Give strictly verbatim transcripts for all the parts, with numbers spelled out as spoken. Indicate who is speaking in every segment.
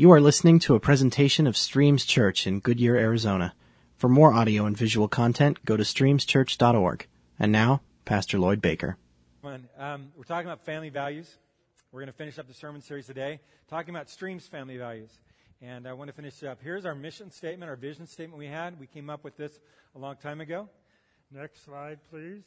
Speaker 1: You are listening to a presentation of Streams Church in Goodyear, Arizona. For more audio and visual content, go to streams church dot org. And now, Pastor Lloyd Baker.
Speaker 2: Um, we're talking about family values. We're going to finish up the sermon series today, talking about Streams family values. And I want to finish up. Here's our mission statement, our vision statement we had. We came up with this a long time ago. Next slide, please.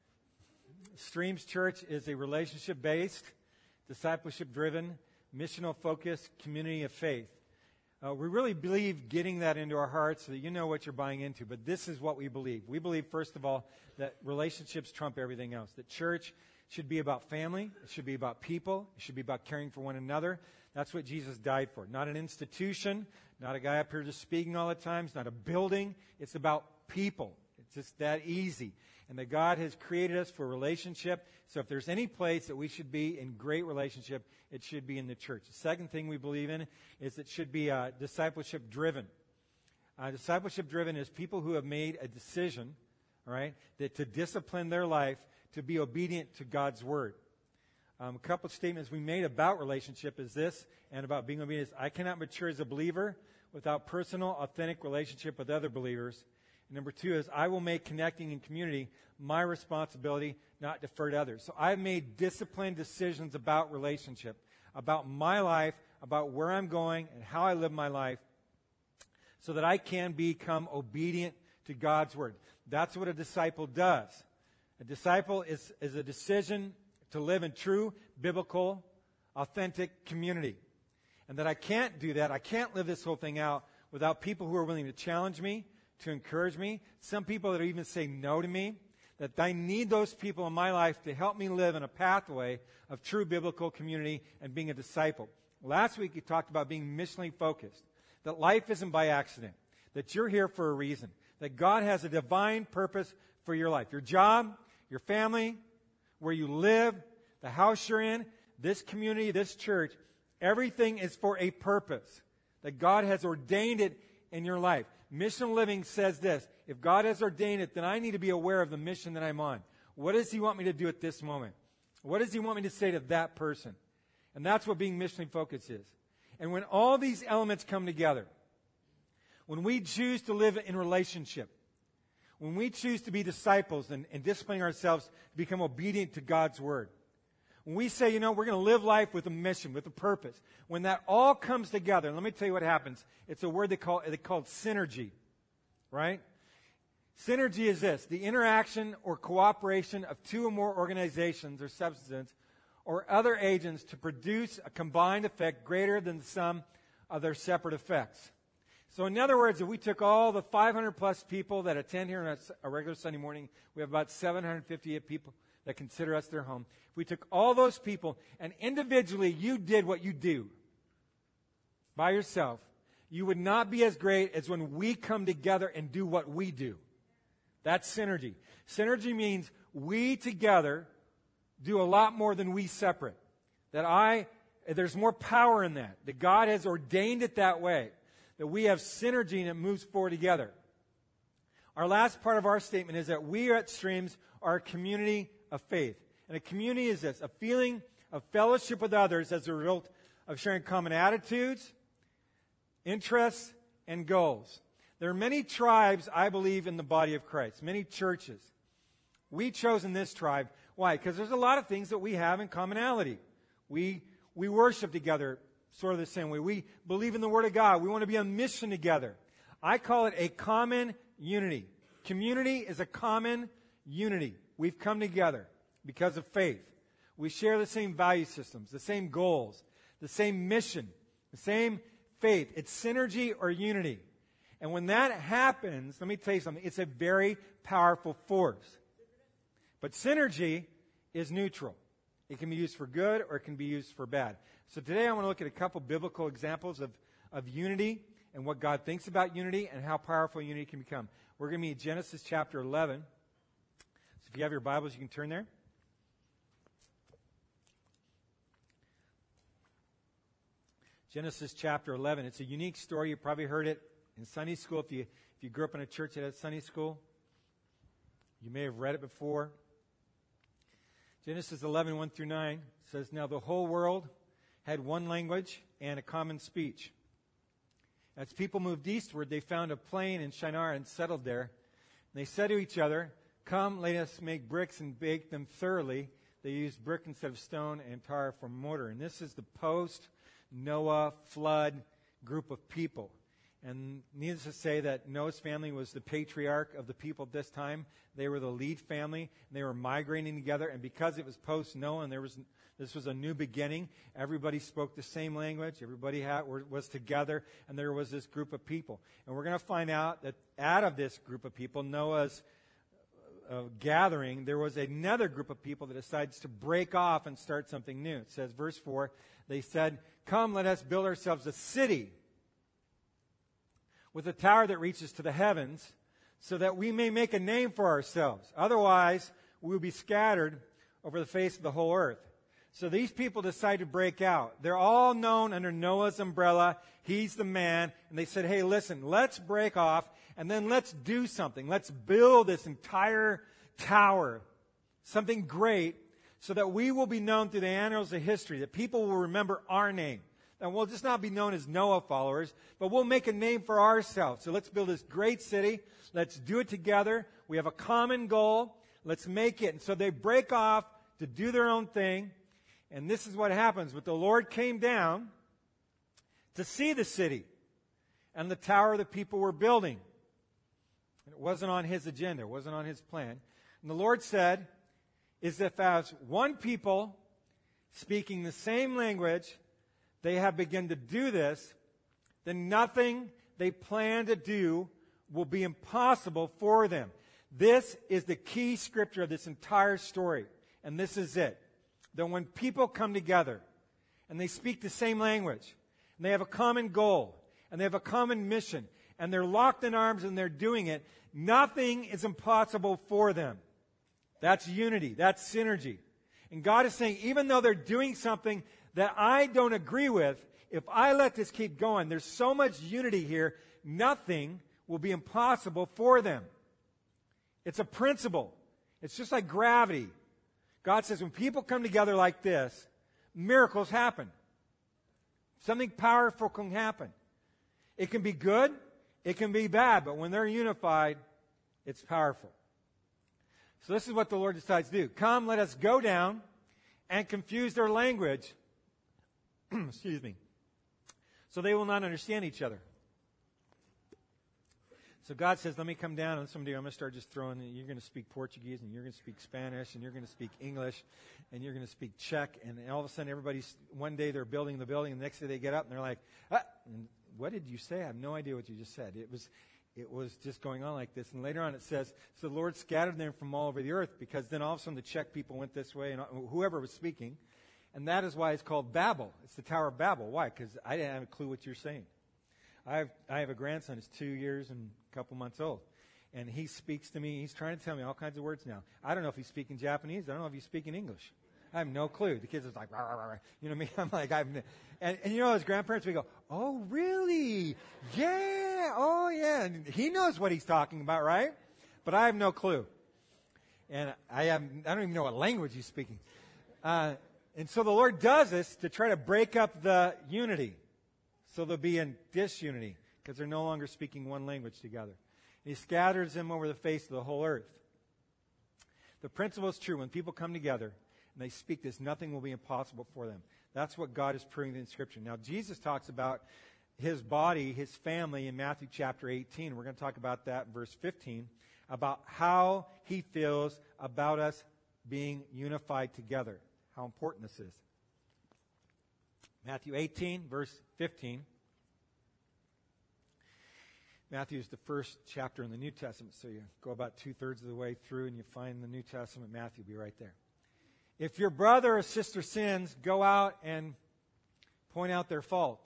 Speaker 2: Streams Church is a relationship-based, discipleship-driven, missional-focused community of faith. Uh, we really believe getting that into our hearts so that you know what you're buying into. But this is what we believe. We believe, first of all, that relationships trump everything else. That church should be about family. It should be about people. It should be about caring for one another. That's what Jesus died for. Not an institution, not a guy up here just speaking all the time. It's not a building. It's about people. It's just that easy. And that God has created us for relationship. So if there's any place that we should be in great relationship, it should be in the church. The second thing we believe in is it should be uh, discipleship driven. Uh, discipleship driven is people who have made a decision, all right, that to discipline their life to be obedient to God's word. Um, a couple of statements we made about relationship is this, and about being obedient is, I cannot mature as a believer without personal, authentic relationship with other believers. And number two is, I will make connecting in community my responsibility, not defer to others. So I've made disciplined decisions about relationship, about my life, about where I'm going and how I live my life, so that I can become obedient to God's word. That's what a disciple does. A disciple is, is a decision to live in true, biblical, authentic community. And that I can't do that, I can't live this whole thing out without people who are willing to challenge me, to encourage me, some people that even say no to me, that I need those people in my life to help me live in a pathway of true biblical community and being a disciple. Last week, we talked about being missionally focused, that life isn't by accident, that you're here for a reason, that God has a divine purpose for your life. Your job, your family, where you live, the house you're in, this community, this church, everything is for a purpose, that God has ordained it in your life. Mission living says this, if God has ordained it, then I need to be aware of the mission that I'm on. What does He want me to do at this moment? What does He want me to say to that person? And that's what being missionally focused is. And when all these elements come together, when we choose to live in relationship, when we choose to be disciples and, and disciplining ourselves to become obedient to God's word, when we say, you know, we're going to live life with a mission, with a purpose, when that all comes together, and let me tell you what happens. It's a word they call, they call it synergy, right? Synergy is this, the interaction or cooperation of two or more organizations or substances or other agents to produce a combined effect greater than the sum of their separate effects. So in other words, if we took all the five hundred plus people that attend here on a, a regular Sunday morning, we have about seven hundred fifty people that consider us their home. If we took all those people and individually you did what you do by yourself, you would not be as great as when we come together and do what we do. That's synergy. Synergy means we together do a lot more than we separate. That I, there's more power in that. That God has ordained it that way. That we have synergy and it moves forward together. Our last part of our statement is that we at Streams are a community of faith. And a community is this, a feeling of fellowship with others as a result of sharing common attitudes, interests, and goals. There are many tribes, I believe, in the body of Christ, many churches. We've chosen this tribe. Why? Because there's a lot of things that we have in commonality. We, we worship together sort of the same way. We believe in the Word of God. We want to be on mission together. I call it a common unity. Community is a common unity. We've come together because of faith. We share the same value systems, the same goals, the same mission, the same faith. It's synergy or unity. And when that happens, let me tell you something, it's a very powerful force. But synergy is neutral. It can be used for good or it can be used for bad. So today I want to look at a couple biblical examples of, of unity and what God thinks about unity and how powerful unity can become. We're going to be in Genesis chapter eleven. So if you have your Bibles, you can turn there. Genesis chapter eleven. It's a unique story. You probably heard it in Sunday school. If you, if you grew up in a church that had Sunday school, you may have read it before. Genesis eleven, one through nine says, Now the whole world had one language and a common speech. As people moved eastward, they found a plain in Shinar and settled there. And they said to each other, "Come, let us make bricks and bake them thoroughly." They used brick instead of stone and tar for mortar. And this is the post-Noah flood group of people. And needless to say that Noah's family was the patriarch of the people at this time. They were the lead family, and they were migrating together. And because it was post-Noah and there was this was a new beginning, everybody spoke the same language. Everybody had, was together, and there was this group of people. And we're going to find out that out of this group of people, Noah's uh, gathering, there was another group of people that decides to break off and start something new. It says, verse four, they said, "Come, let us build ourselves a city with a tower that reaches to the heavens, so that we may make a name for ourselves. Otherwise, we will be scattered over the face of the whole earth." So these people decide to break out. They're all known under Noah's umbrella. He's the man. And they said, "Hey, listen, let's break off, and then let's do something. Let's build this entire tower, something great, so that we will be known through the annals of history, that people will remember our name. And we'll just not be known as Noah followers, but we'll make a name for ourselves. So let's build this great city. Let's do it together. We have a common goal. Let's make it." And so they break off to do their own thing. And this is what happens. But the Lord came down to see the city and the tower the people were building. And it wasn't on his agenda. It wasn't on his plan. And the Lord said, "Is if as one people speaking the same language, they have begun to do this, then nothing they plan to do will be impossible for them." This is the key scripture of this entire story. And this is it. That when people come together and they speak the same language, and they have a common goal, and they have a common mission, and they're locked in arms and they're doing it, nothing is impossible for them. That's unity. That's synergy. And God is saying, even though they're doing something that I don't agree with, if I let this keep going, there's so much unity here, nothing will be impossible for them. It's a principle. It's just like gravity. God says when people come together like this, miracles happen. Something powerful can happen. It can be good, it can be bad, but when they're unified, it's powerful. So this is what the Lord decides to do. "Come, let us go down and confuse their language." Excuse me. "So they will not understand each other." So God says, "Let me come down, and someday I'm going to start just throwing, you're going to speak Portuguese, and you're going to speak Spanish, and you're going to speak English, and you're going to speak Czech." And all of a sudden, everybody's, one day they're building the building, and the next day they get up, and they're like, ah, and what did you say? I have no idea what you just said. It was, it was just going on like this. And later on it says, so the Lord scattered them from all over the earth, because then all of a sudden the Czech people went this way, and whoever was speaking. And that is why it's called Babel. It's the Tower of Babel. Why? Because I didn't have a clue what you're saying. I have, I have a grandson who's two years and a couple months old. And he speaks to me. He's trying to tell me all kinds of words now. I don't know if he's speaking Japanese. I don't know if he's speaking English. I have no clue. The kids are like, rah, rah, rah. You know what I mean? I'm like, I've, and, and you know, as grandparents, we go, "Oh, really? Yeah. Oh, yeah." And he knows what he's talking about, right? But I have no clue. And I have, I don't even know what language he's speaking. Uh, and so the Lord does this to try to break up the unity. So they'll be in disunity because they're no longer speaking one language together. And he scatters them over the face of the whole earth. The principle is true. When people come together and they speak this, nothing will be impossible for them. That's what God is proving in Scripture. Now, Jesus talks about his body, his family in Matthew chapter eighteen. We're going to talk about that in verse fifteen, about how he feels about us being unified together, how important this is. Matthew eighteen, verse fifteen. Matthew is the first chapter in the New Testament, so you go about two-thirds of the way through and you find the New Testament. Matthew will be right there. "If your brother or sister sins, go out and point out their fault,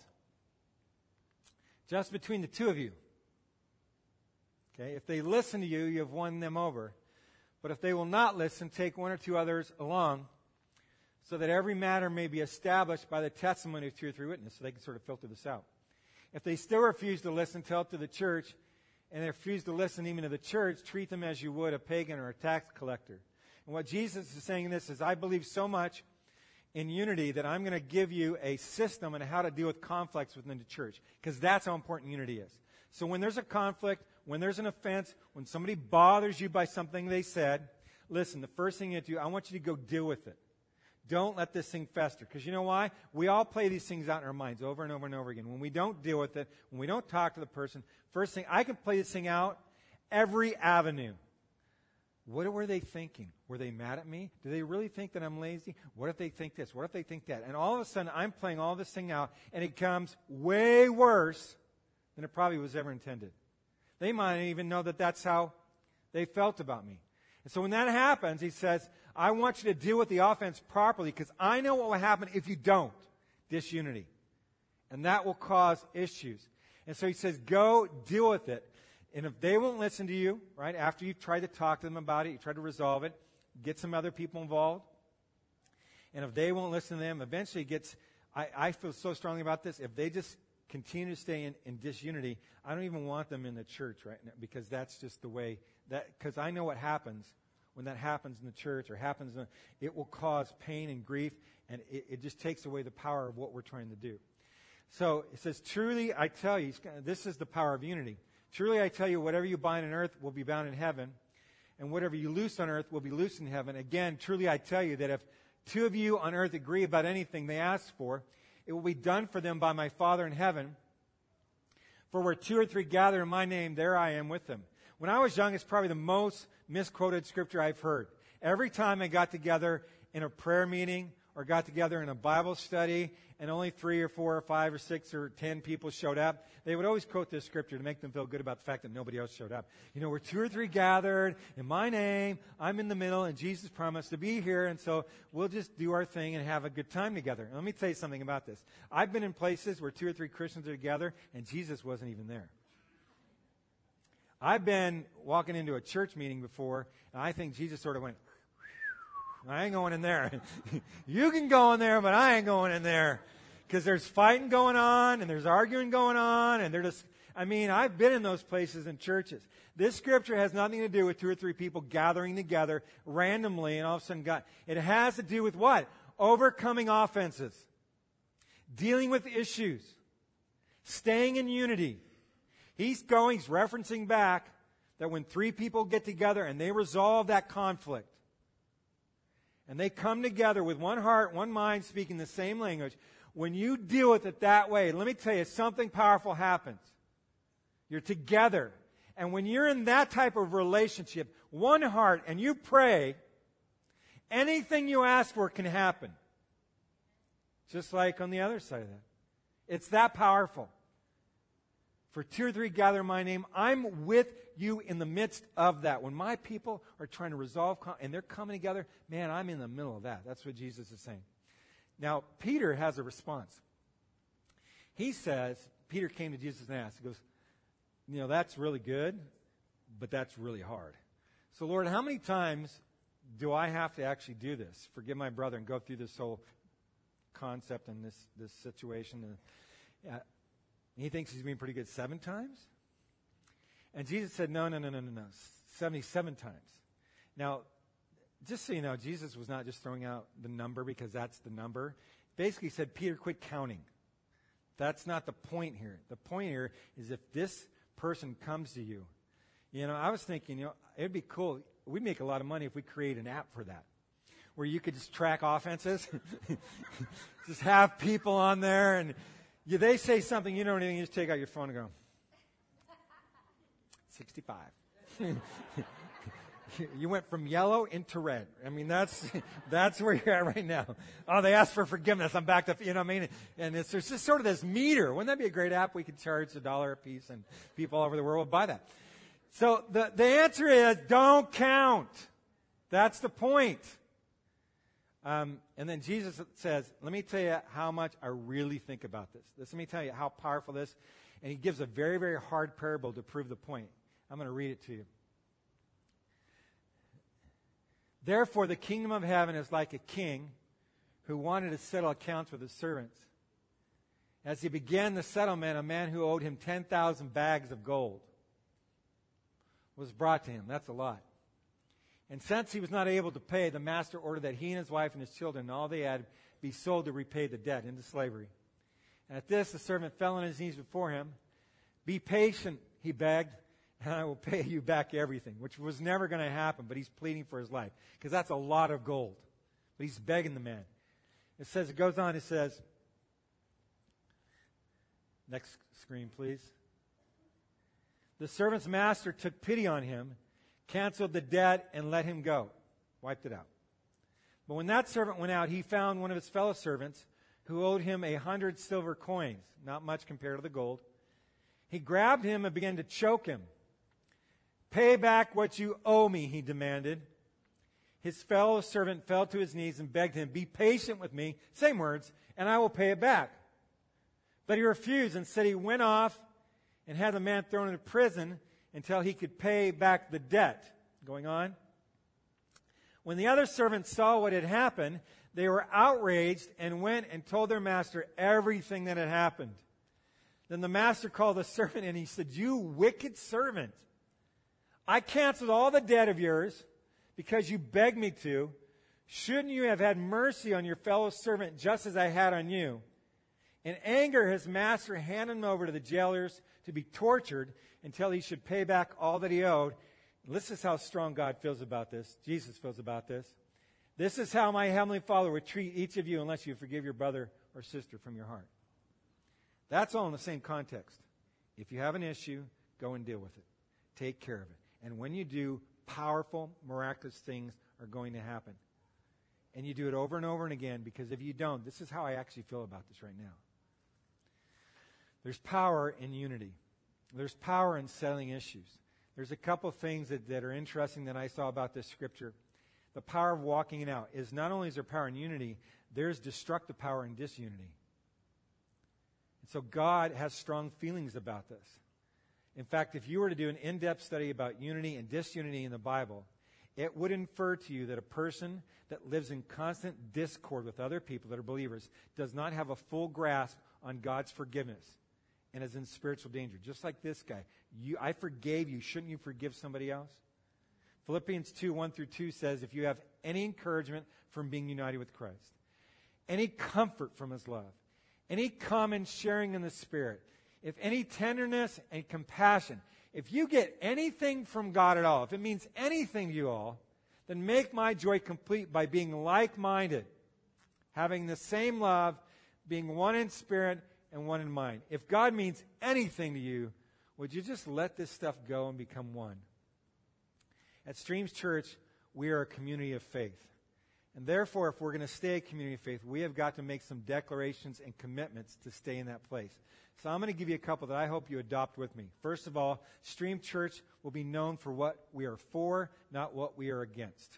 Speaker 2: just between the two of you." Okay, if they listen to you, you have won them over. But if they will not listen, take one or two others along, so that every matter may be established by the testimony of two or three witnesses. So they can sort of filter this out. If they still refuse to listen, tell it to the church. And they refuse to listen even to the church, treat them as you would a pagan or a tax collector. And what Jesus is saying in this is, I believe so much in unity that I'm going to give you a system on how to deal with conflicts within the church, because that's how important unity is. So when there's a conflict, when there's an offense, when somebody bothers you by something they said, listen, the first thing you do, I want you to go deal with it. Don't let this thing fester. Because you know why? We all play these things out in our minds over and over and over again. When we don't deal with it, when we don't talk to the person, first thing, I can play this thing out every avenue. What were they thinking? Were they mad at me? Do they really think that I'm lazy? What if they think this? What if they think that? And all of a sudden, I'm playing all this thing out, and it comes way worse than it probably was ever intended. They might even know that that's how they felt about me. And so when that happens, he says, I want you to deal with the offense properly, because I know what will happen if you don't. Disunity. And that will cause issues. And so he says, go deal with it. And if they won't listen to you, right, after you've tried to talk to them about it, you try to resolve it, get some other people involved. And if they won't listen to them, eventually it gets, I, I feel so strongly about this, if they just continue to stay in, in disunity, I don't even want them in the church right now, because that's just the way, that because I know what happens when that happens in the church or happens, in, it will cause pain and grief, and it, it just takes away the power of what we're trying to do. So it says, truly I tell you, this is the power of unity. Truly I tell you, whatever you bind on earth will be bound in heaven, and whatever you loose on earth will be loosed in heaven. Again, truly I tell you that if two of you on earth agree about anything they ask for, it will be done for them by my Father in heaven. For where two or three gather in my name, there I am with them. When I was young, it's probably the most misquoted scripture I've heard. Every time I got together in a prayer meeting or got together in a Bible study and only three or four or five or six or ten people showed up, they would always quote this scripture to make them feel good about the fact that nobody else showed up. You know, we're two or three gathered in my name, I'm in the middle, and Jesus promised to be here, and so we'll just do our thing and have a good time together. And let me tell you something about this. I've been in places where two or three Christians are together, and Jesus wasn't even there. I've been walking into a church meeting before, and I think Jesus sort of went, I ain't going in there. You can go in there, but I ain't going in there. Because there's fighting going on, and there's arguing going on, and they're just, I mean, I've been in those places in churches. This scripture has nothing to do with two or three people gathering together randomly, and all of a sudden God, it has to do with what? Overcoming offenses. Dealing with issues. Staying in unity. He's going, he's referencing back that when three people get together and they resolve that conflict, and they come together with one heart, one mind, speaking the same language, when you deal with it that way, let me tell you, something powerful happens. You're together. And when you're in that type of relationship, one heart, and you pray, anything you ask for can happen. Just like on the other side of that. It's that powerful. For two or three gather in my name, I'm with you in the midst of that. When my people are trying to resolve, and they're coming together, man, I'm in the middle of that. That's what Jesus is saying. Now, Peter has a response. He says, Peter came to Jesus and asked, he goes, you know, that's really good, but that's really hard. So, Lord, how many times do I have to actually do this? Forgive my brother and go through this whole concept and this, this situation. And, uh, he thinks he's being pretty good seven times? And Jesus said, no, no, no, no, no, no, seventy-seven times. Now, just so you know, Jesus was not just throwing out the number because that's the number. Basically he said, Peter, quit counting. That's not the point here. The point here is if this person comes to you, you know, I was thinking, you know, it'd be cool. We'd make a lot of money if we create an app for that, where you could just track offenses. Just have people on there, and you, they say something, you know anything, you just take out your phone and go, sixty-five. You went from yellow into red. I mean, that's that's where you're at right now. Oh, they asked for forgiveness. I'm back to, you know what I mean? And it's, there's just sort of this meter. Wouldn't that be a great app? We could charge a dollar a piece, and people all over the world would buy that. So the, the answer is don't count. That's the point. Um, and then Jesus says, let me tell you how much I really think about this. this. Let me tell you how powerful this. And he gives a very, very hard parable to prove the point. I'm going to read it to you. Therefore, the kingdom of heaven is like a king who wanted to settle accounts with his servants. As he began the settlement, a man who owed him ten thousand bags of gold was brought to him. That's a lot. And since he was not able to pay, the master ordered that he and his wife and his children and all they had be sold to repay the debt into slavery. And at this, the servant fell on his knees before him. Be patient, he begged, and I will pay you back everything, which was never going to happen, but he's pleading for his life because that's a lot of gold. But he's begging the man. It says, it goes on, it says, next screen, please. The servant's master took pity on him, canceled the debt, and let him go. Wiped it out. But when that servant went out, he found one of his fellow servants who owed him a hundred silver coins, not much compared to the gold. He grabbed him and began to choke him. Pay back what you owe me, he demanded. His fellow servant fell to his knees and begged him, be patient with me, same words, and I will pay it back. But he refused and said he went off and had the man thrown into prison until he could pay back the debt. Going on. When the other servants saw what had happened, they were outraged and went and told their master everything that had happened. Then the master called the servant and he said, you wicked servant, I canceled all the debt of yours because you begged me to. Shouldn't you have had mercy on your fellow servant just as I had on you? In anger, his master handed him over to the jailers to be tortured until he should pay back all that he owed. This is how strong God feels about this. Jesus feels about this. This is how my heavenly Father would treat each of you unless you forgive your brother or sister from your heart. That's all in the same context. If you have an issue, go and deal with it. Take care of it. And when you do, powerful, miraculous things are going to happen. And you do it over and over and again, because if you don't, this is how I actually feel about this right now. There's power in unity. There's power in settling issues. There's a couple things that, that are interesting that I saw about this scripture. The power of walking it out is not only is there power in unity, there's destructive power in disunity. And so God has strong feelings about this. In fact, if you were to do an in-depth study about unity and disunity in the Bible, it would infer to you that a person that lives in constant discord with other people that are believers does not have a full grasp on God's forgiveness and is in spiritual danger. Just like this guy. You, I forgave you. Shouldn't you forgive somebody else? Philippians two, one through two says, if you have any encouragement from being united with Christ, any comfort from His love, any common sharing in the Spirit, if any tenderness and compassion, if you get anything from God at all, if it means anything to you all, then make my joy complete by being like-minded, having the same love, being one in spirit and one in mind. If God means anything to you, would you just let this stuff go and become one? At Streams Church, we are a community of faith. And therefore, if we're going to stay a community of faith, we have got to make some declarations and commitments to stay in that place. So I'm going to give you a couple that I hope you adopt with me. First of all, Stream Church will be known for what we are for, not what we are against.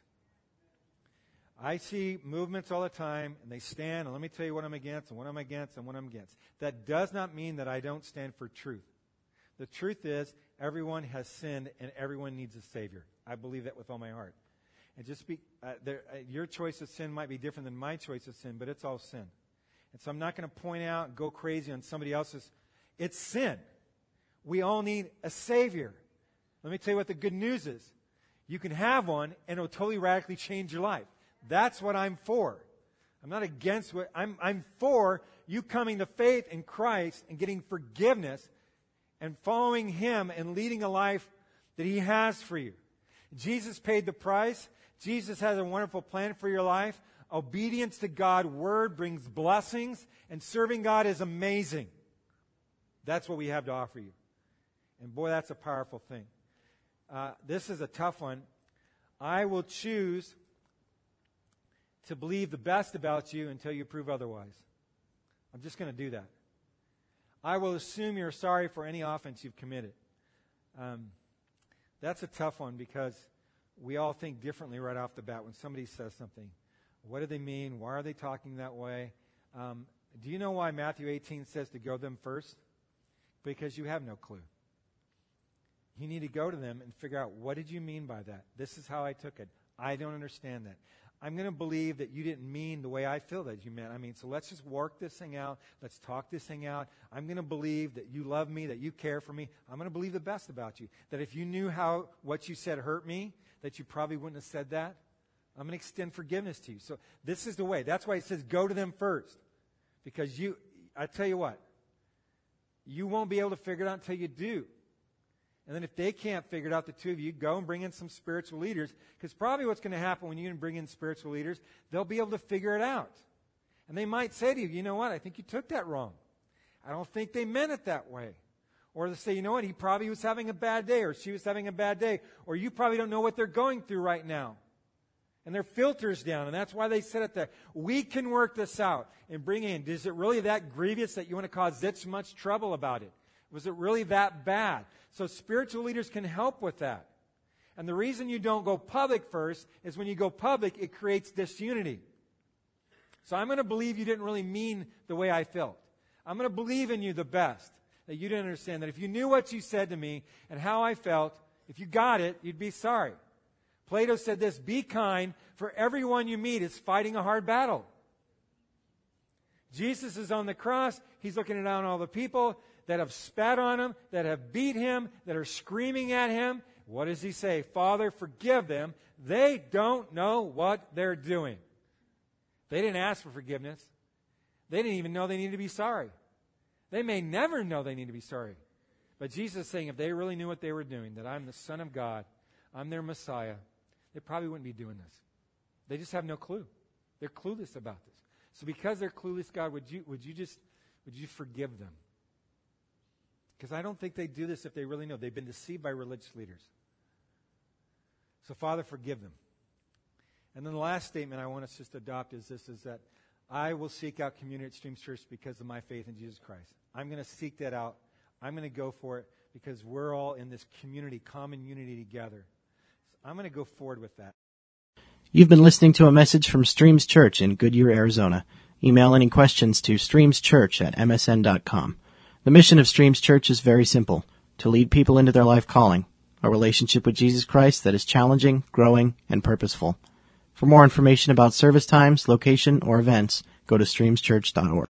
Speaker 2: I see movements all the time, and they stand, and let me tell you what I'm against, and what I'm against, and what I'm against. That does not mean that I don't stand for truth. The truth is, everyone has sinned, and everyone needs a Savior. I believe that with all my heart. And just be, uh, there, uh, your choice of sin might be different than my choice of sin, but it's all sin. And so I'm not going to point out and go crazy on somebody else's. It's sin. We all need a Savior. Let me tell you what the good news is. You can have one, and it will totally radically change your life. That's what I'm for. I'm not against what I'm, I'm for you coming to faith in Christ and getting forgiveness and following Him and leading a life that He has for you. Jesus paid the price. Jesus has a wonderful plan for your life. Obedience to God's word brings blessings, and serving God is amazing. That's what we have to offer you. And boy, that's a powerful thing. Uh, this is a tough one. I will choose to believe the best about you until you prove otherwise. I'm just going to do that. I will assume you're sorry for any offense you've committed. Um, that's a tough one because we all think differently right off the bat when somebody says something. What do they mean? Why are they talking that way? Um, do you know why Matthew eighteen says to go to them first? Because you have no clue. You need to go to them and figure out, what did you mean by that? This is how I took it. I don't understand that. I'm going to believe that you didn't mean the way I feel that you meant. I mean, so let's just work this thing out. Let's talk this thing out. I'm going to believe that you love me, that you care for me. I'm going to believe the best about you. That if you knew how what you said hurt me, that you probably wouldn't have said that. I'm going to extend forgiveness to you. So this is the way. That's why it says go to them first. Because you, I tell you what, you won't be able to figure it out until you do. And then if they can't figure it out, the two of you, go and bring in some spiritual leaders. Because probably what's going to happen when you bring in spiritual leaders, they'll be able to figure it out. And they might say to you, you know what, I think you took that wrong. I don't think they meant it that way. Or they'll say, you know what, he probably was having a bad day, or she was having a bad day, or you probably don't know what they're going through right now. And their filter's down, and that's why they said it there. We can work this out and bring in, is it really that grievous that you want to cause this much trouble about it? Was it really that bad? So spiritual leaders can help with that. And the reason you don't go public first is when you go public, it creates disunity. So I'm going to believe you didn't really mean the way I felt. I'm going to believe in you the best, that you didn't understand, that if you knew what you said to me and how I felt, if you got it, you'd be sorry. Plato said this, be kind, for everyone you meet is fighting a hard battle. Jesus is on the cross. He's looking down all the people that have spat on him, that have beat him, that are screaming at him. What does he say? Father, forgive them. They don't know what they're doing. They didn't ask for forgiveness. They didn't even know they needed to be sorry. They may never know they need to be sorry. But Jesus is saying if they really knew what they were doing, that I'm the Son of God, I'm their Messiah, they probably wouldn't be doing this. They just have no clue. They're clueless about this. So because they're clueless, God, would you would you just would you forgive them? Because I don't think they do this if they really know. They've been deceived by religious leaders. So Father, forgive them. And then the last statement I want us just to adopt is this, is that I will seek out community at Streams Church because of my faith in Jesus Christ. I'm going to seek that out. I'm going to go for it because we're all in this community, common unity together. So I'm going to go forward with that.
Speaker 1: You've been listening to a message from Streams Church in Goodyear, Arizona. Email any questions to streamschurch at m s n dot com. The mission of Streams Church is very simple, to lead people into their life calling, a relationship with Jesus Christ that is challenging, growing, and purposeful. For more information about service times, location, or events, go to streams church dot org.